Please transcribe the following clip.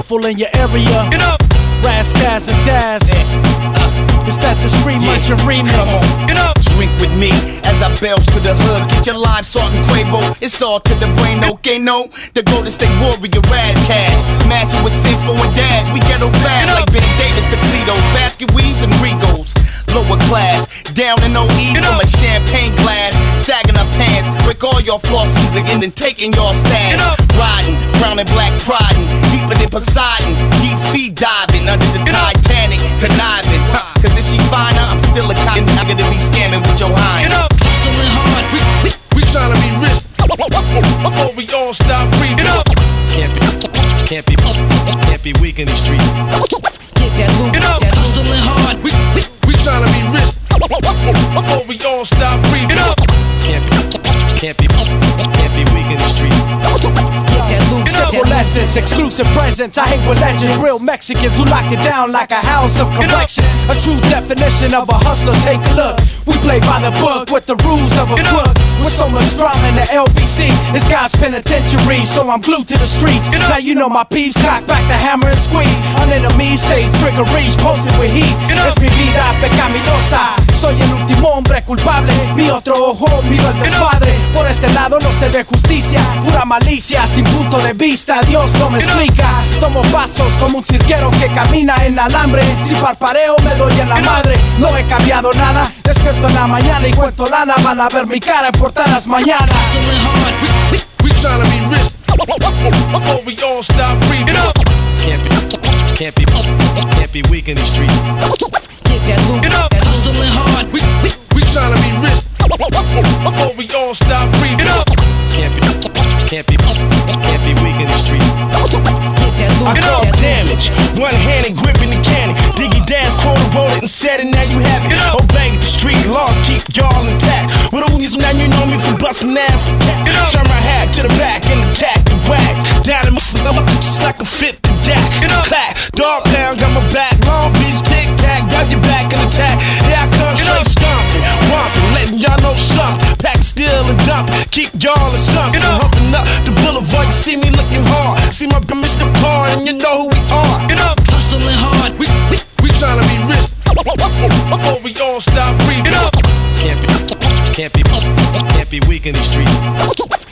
handful in your area. Ras, Gas, and Daz. It's that the Street Muncher remix. Come on, drink with me as I belch to the hood. Get your lime, salt, and Quavo. It's all to the brain, okay, no? The Golden State Warrior, Ras Kass. Mash it with Sinful and Daz. We ghetto fast like Ben Davis tuxedos, basket weaves and Regals. Lower class, down in OE from a champagne glass. Sagging our pants, break all your flossies and then taking your stash. Riding, brown and black priding, deeper than Poseidon. Deep sea diving under the Titanic, conniving. Cause if she fine, I'm still a cotton. I'm gonna be scamming with your hind. Hustling hard, we tryna be rich before we all stop breathing. Can't be weak in the street. get that loot. Hustling hard, we tryna be rich before we all stop breathing. Can't be weak in the street. get that loot. Simple lessons, exclusive presents. I hang with legends, real Mexicans who lock it down like a house of correction. A true definition of a hustler. Take a look. We play by the book with the rules of a crook. With so much drama in the LBC, it's God's penitentiary, so I'm glued to the streets. Now you know my peeps, cock back the hammer and squeeze. On enemies, stay trigger reach, posted with heat. Es mi vida pecaminosa, soy el último hombre culpable. Mi otro ojo miro el desmadre. Por este lado no se ve justicia, pura malicia, sin punto de vista. Dios no me explica. Tomo pasos como un cirquero que camina en alambre. Si parpareo me doy en la madre. No he cambiado nada. Despierto en la mañana y cuento lana. Van a ver mi cara en portadas mañana. Hustling hard, We tryna be rich before we all stop breathing. Can't be weak in the street. get that loot. Hustling hard, We tryna be rich before we all stop breathing. Can't be weak in the street. get that loot. I cause damage, one-handed gripping the cannon. Diggy Daz quote wrote it and said it, now you have it. Obey the street laws, keep y'all intact. With all these, now you know me for busting ass and cat. Turn my hat to the back and attack the whack. Down in my just like a 50 jack. Clack, dog pound, got my back. Long Beach, tic-tac, got your back and attack. Here I come straight stomping, romping, letting y'all know something. Pack steel and dump, keep y'all in something. Humping up the boulevard, you see me looking hard. See my Mr. Car and you know who we are. Hustling hard, We tryna be rich before we all stop breathing. Can't be weak in the street.